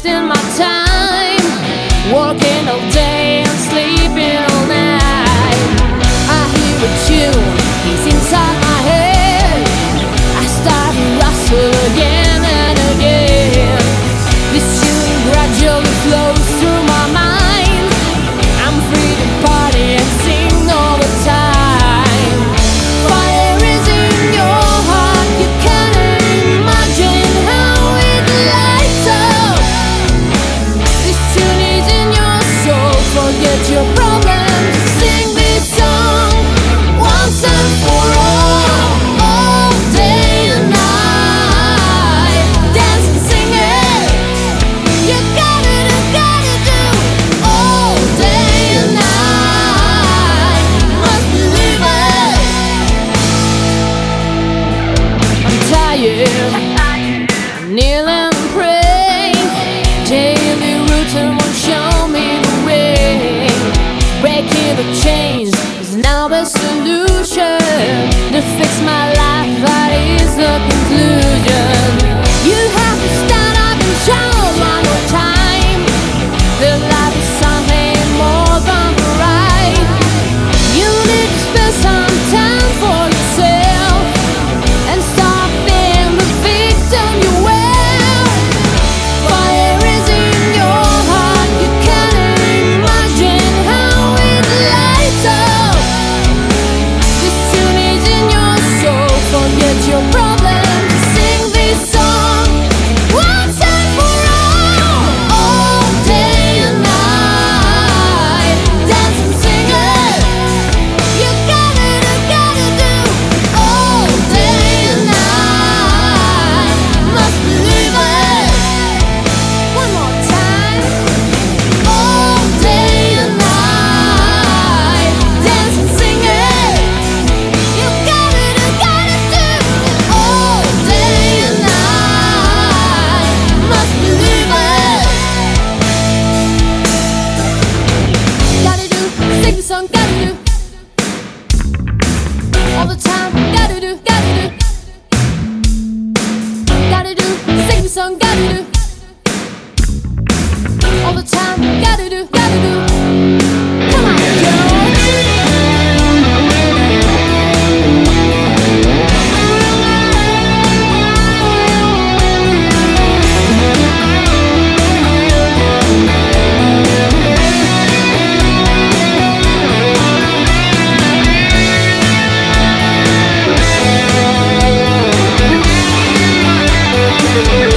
wasting my time, working all day and sleeping all night. I hear a tune, it's inside my head. I start to rustle again and again. This tune gradually flows through my mind. I'm free to party and sing all the time. Fire is in your heart, you can't imagine how it lights up. This tune is in your soul, forget your problems, sing this song once and for all day and night. Dance and sing it, you gotta do all day and night. Must believe it. I'm tired, kneel and pray. Daily routine won't show me the way. Breaking the chains is now the solution. To fix my life, that is the conclusion. You have to stand up and shout one more time. The life is something more than the right. You need to spend some time for yourself and stop being the victim you were. Fire is in your heart, you can't imagine how it lights up. This tune is in your soul, forget your problems, sing this song once and for all day and night. Dance and sing it, you gotta do all day and night. Must believe it. One more time. All day and night. Dance and sing it, you gotta do all day and night. Must believe it. Gotta do, sing the song, gotta do all the time, gotta do, sing the song, gotta do all the time, gotta do. Come on, girl. We'll be right back.